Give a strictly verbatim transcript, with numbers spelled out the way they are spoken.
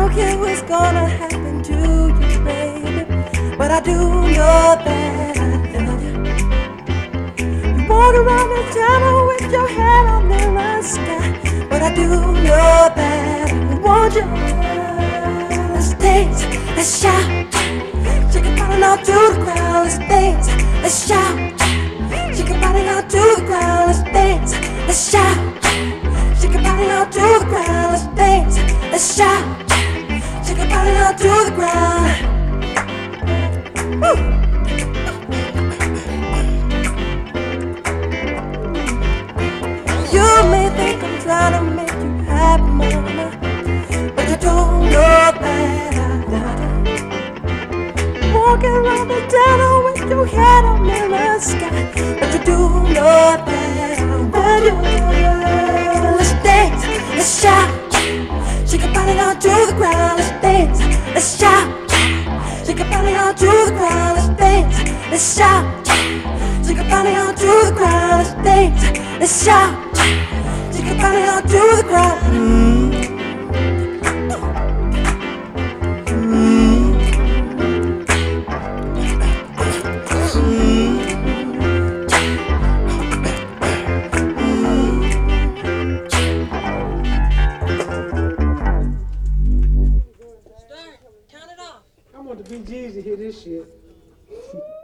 don't care what's gonna happen to you, baby, but I do know that I love you. You walk around the town with your head up in the sky, but I do know that I want you. Let's dance, let's shout, shake your body now to the ground. Let's dance, let's shout, shake your body now to the ground. Let's dance, let's shout, shake your body now to the ground. Let's dance, let's shout, shake your body now to the ground. Woo! You may think I'm trying to make you happy, mama, but you don't know that I love you. Walking around the town with your head up in the sky, but you do know that I want you. Let's dance, let's shout, shake your body down to the ground. Let's dance, let's shout, shake your body down to the ground. Let's dance, let's shout, shake your body down to the ground. Let's dance, let's shout, shake your body down to the ground. Mm. I want the B Gs to hear this shit.